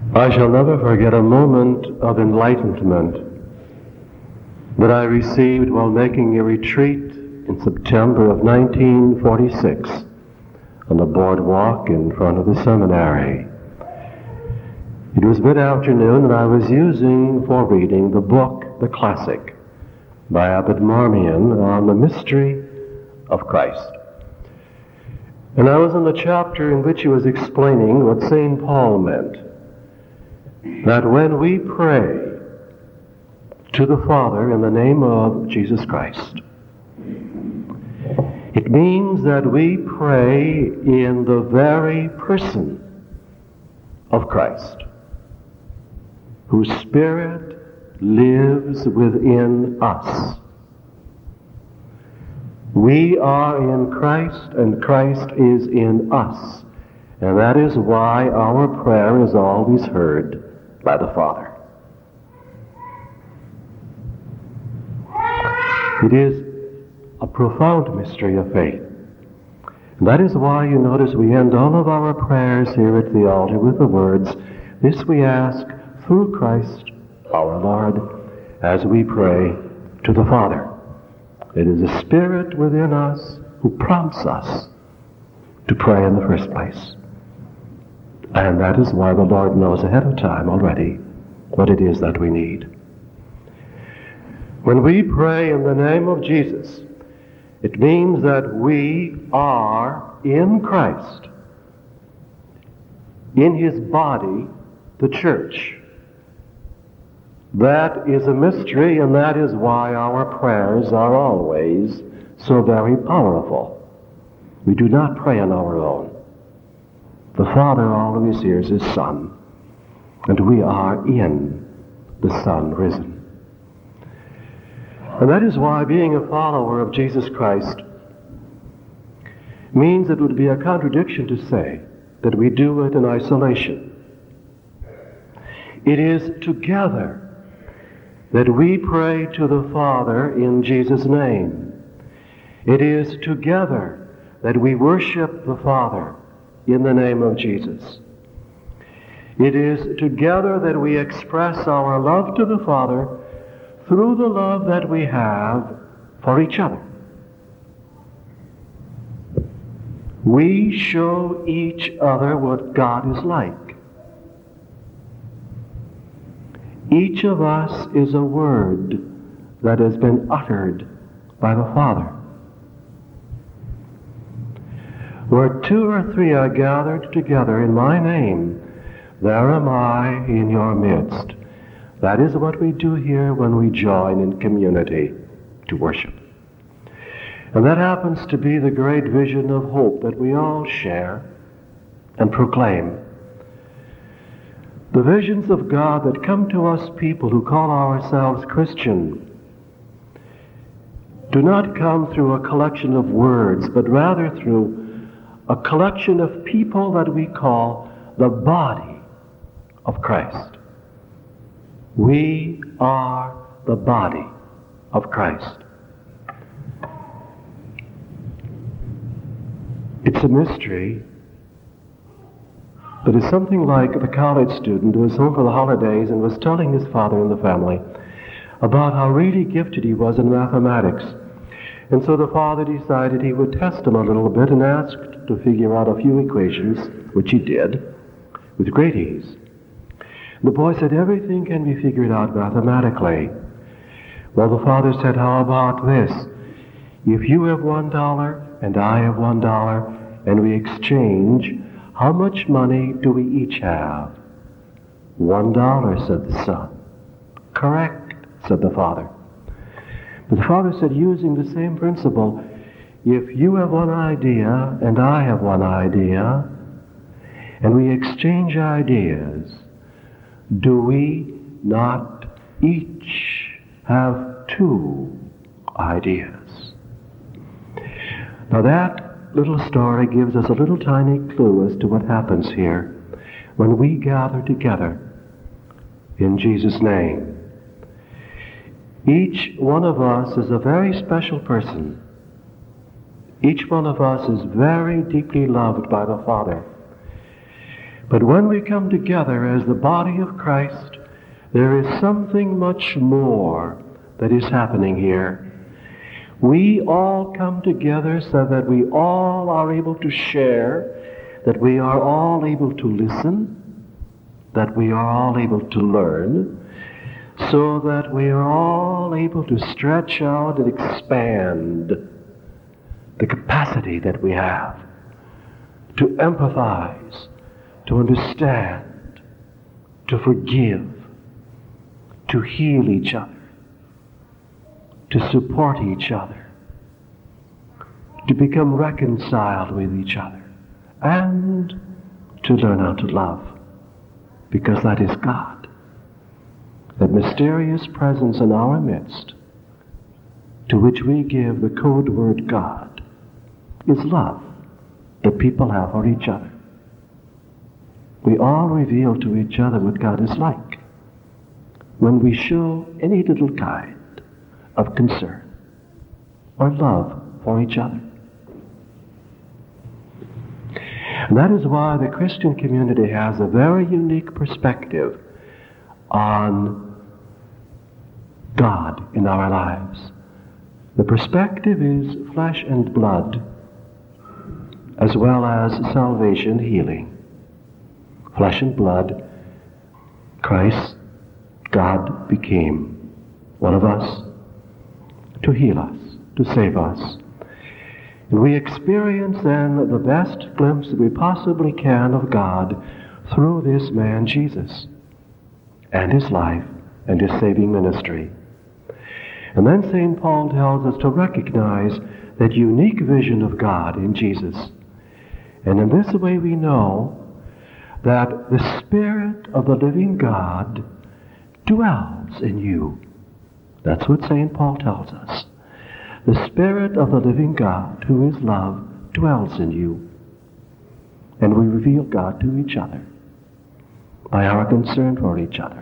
I shall never forget a moment of enlightenment that I received while making a retreat in September of 1946 on the boardwalk in front of the seminary. It was mid-afternoon and I was using for reading the book, The Classic, by Abbot Marmion on the mystery of Christ. And I was in the chapter in which he was explaining what St. Paul meant, that when we pray to the Father in the name of Jesus Christ, it means that we pray in the very person of Christ, whose Spirit lives within us. We are in Christ and Christ is in us, and that is why our prayer is always heard by the Father. It is a profound mystery of faith. And that is why you notice we end all of our prayers here at the altar with the words, "This we ask through Christ our Lord," as we pray to the Father. It is the Spirit within us who prompts us to pray in the first place. And that is why the Lord knows ahead of time already what it is that we need. When we pray in the name of Jesus, it means that we are in Christ, in His body, the church. That is a mystery, and that is why our prayers are always so very powerful. We do not pray on our own. The Father always hears His Son, and we are in the Son risen. And that is why being a follower of Jesus Christ means it would be a contradiction to say that we do it in isolation. It is together that we pray to the Father in Jesus' name. It is together that we worship the Father in the name of Jesus. It is together that we express our love to the Father through the love that we have for each other. We show each other what God is like. Each of us is a word that has been uttered by the Father. Where two or three are gathered together in my name, there am I in your midst. That is what we do here when we join in community to worship. And that happens to be the great vision of hope that we all share and proclaim. The visions of God that come to us people who call ourselves Christian do not come through a collection of words, but rather through a collection of people that we call the body of Christ. We are the body of Christ. It's a mystery. But it's something like the college student who was home for the holidays and was telling his father and the family about how really gifted he was in mathematics. And so the father decided he would test him a little bit and asked to figure out a few equations, which he did, with great ease. The boy said, "Everything can be figured out mathematically." Well, the father said, "How about this? If you have $1 and I have $1 and we exchange, how much money do we each have?" $1, said the son. "Correct," said the father. But the father said, using the same principle, if you have one idea and I have one idea, and we exchange ideas, do we not each have two ideas? Now that little story gives us a little tiny clue as to what happens here when we gather together in Jesus' name. Each one of us is a very special person. Each one of us is very deeply loved by the Father. But when we come together as the body of Christ, there is something much more that is happening here. We all come together so that we all are able to share, that we are all able to listen, that we are all able to learn, so that we are all able to stretch out and expand the capacity that we have to empathize, to understand, to forgive, to heal each other, to support each other, to become reconciled with each other, and to learn how to love, because that is God. That mysterious presence in our midst, to which we give the code word God, is love that people have for each other. We all reveal to each other what God is like when we show any little kind of concern or love for each other. And that is why the Christian community has a very unique perspective on God in our lives. The perspective is flesh and blood, as well as salvation, healing. Flesh and blood, Christ, God became one of us to heal us, to save us. And we experience then the best glimpse that we possibly can of God through this man Jesus and his life and his saving ministry. And then St. Paul tells us to recognize that unique vision of God in Jesus. And in this way we know that the Spirit of the living God dwells in you. That's what St. Paul tells us. The Spirit of the living God, who is love, dwells in you. And we reveal God to each other by our concern for each other.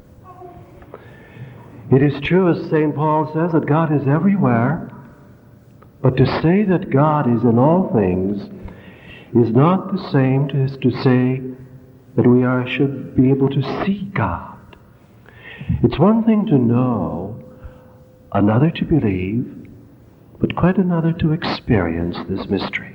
It is true, as St. Paul says, that God is everywhere, but to say that God is in all things is not the same as to say that we should be able to see God. It's one thing to know, another to believe, but quite another to experience this mystery.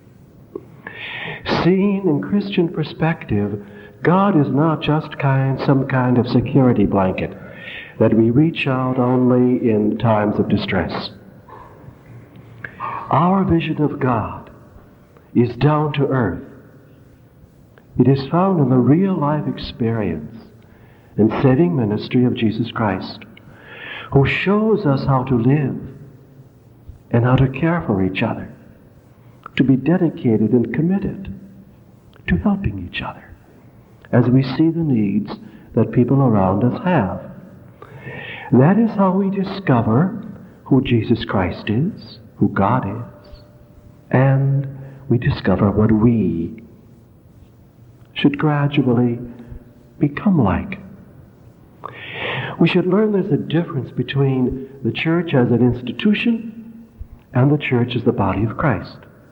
Seen in Christian perspective, God is not just some kind of security blanket that we reach out only in times of distress. Our vision of God is down to earth. It is found in the real life experience and saving ministry of Jesus Christ, who shows us how to live and how to care for each other, to be dedicated and committed to helping each other as we see the needs that people around us have. That is how we discover who Jesus Christ is, who God is, and we discover what we should gradually become like. We should learn there's a difference between the church as an institution and the church as the body of Christ.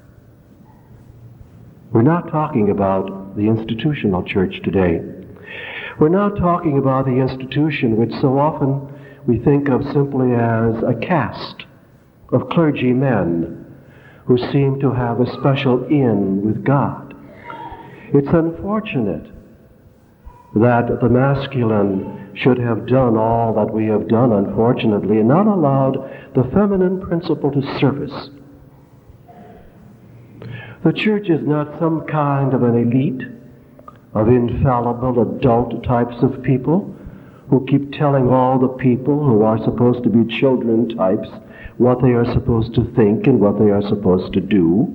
We're not talking about the institutional church today. We're not talking about the institution which so often we think of simply as a caste of clergymen who seem to have a special in with God. It's unfortunate that the masculine should have done all that we have done, unfortunately, and not allowed the feminine principle to surface. The church is not some kind of an elite of infallible adult types of people who keep telling all the people who are supposed to be children types what they are supposed to think and what they are supposed to do.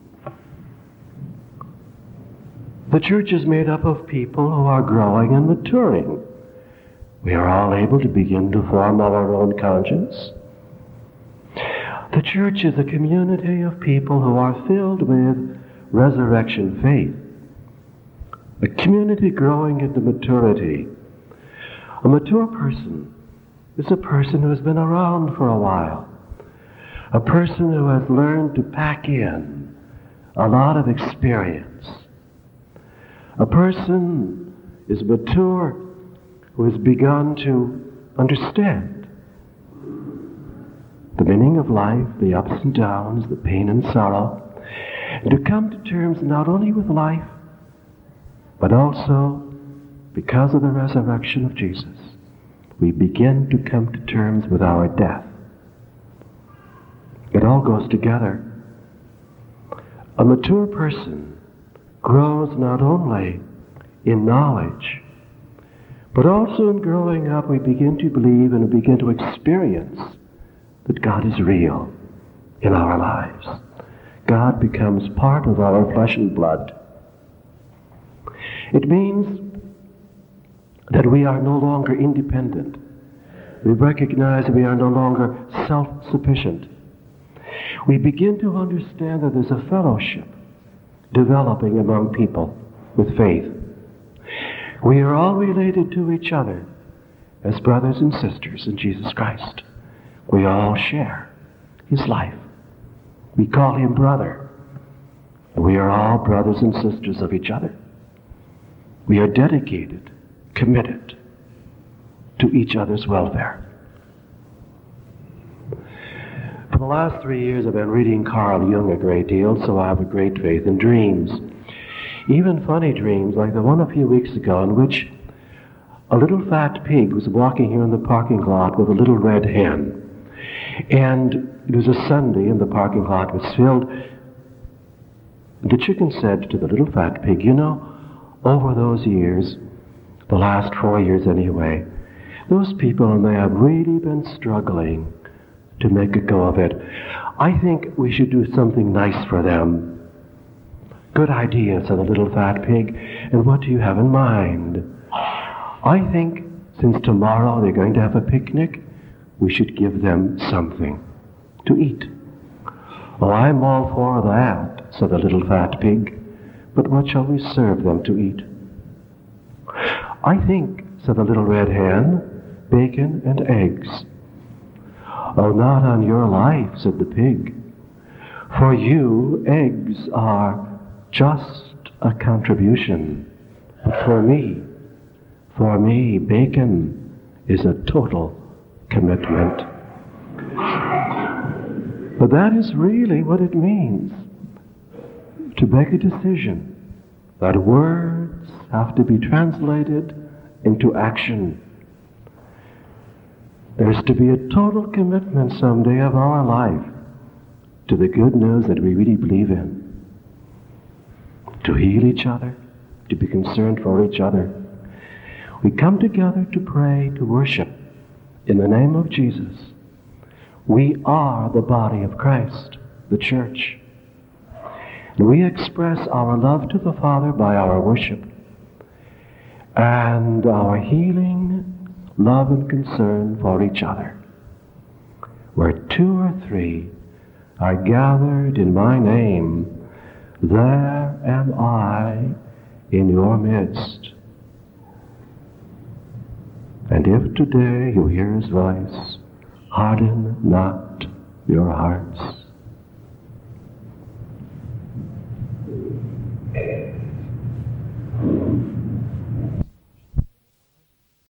The church is made up of people who are growing and maturing. We are all able to begin to form our own conscience. The church is a community of people who are filled with resurrection faith. A community growing into maturity. A mature person is a person who has been around for a while. A person who has learned to pack in a lot of experience. A person is mature who has begun to understand the meaning of life, the ups and downs, the pain and sorrow, and to come to terms not only with life, but also, because of the resurrection of Jesus, we begin to come to terms with our death. It all goes together. A mature person grows not only in knowledge, but also in growing up we begin to believe and we begin to experience that God is real in our lives. God becomes part of our flesh and blood. It means that we are no longer independent. We recognize we are no longer self-sufficient. We begin to understand that there's a fellowship developing among people with faith. We are all related to each other as brothers and sisters in Jesus Christ. We all share His life. We call Him brother. And we are all brothers and sisters of each other. We are dedicated, committed to each other's welfare. For the last 3 years I've been reading Carl Jung a great deal, so I have a great faith in dreams. Even funny dreams, like the one a few weeks ago in which a little fat pig was walking here in the parking lot with a little red hen. And it was a Sunday and the parking lot was filled. The chicken said to the little fat pig, you know, over those years, the last 4 years anyway, those people, and they have really been struggling to make a go of it. I think we should do something nice for them. Good idea, said the little fat pig. And what do you have in mind? I think since tomorrow they're going to have a picnic, we should give them something to eat. Oh, I'm all for that, said the little fat pig. But what shall we serve them to eat? I think, said the little red hen, bacon and eggs. Oh, not on your life, said the pig. For you, eggs are just a contribution. But for me, bacon is a total commitment. But that is really what it means to make a decision that words have to be translated into action. There's to be a total commitment someday of our life to the good news that we really believe in. To heal each other, to be concerned for each other. We come together to pray, to worship in the name of Jesus. We are the body of Christ, the church. And we express our love to the Father by our worship and our healing love and concern for each other. Where 2 or 3 are gathered in my name, there am I in your midst. And if today you hear His voice, harden not your hearts.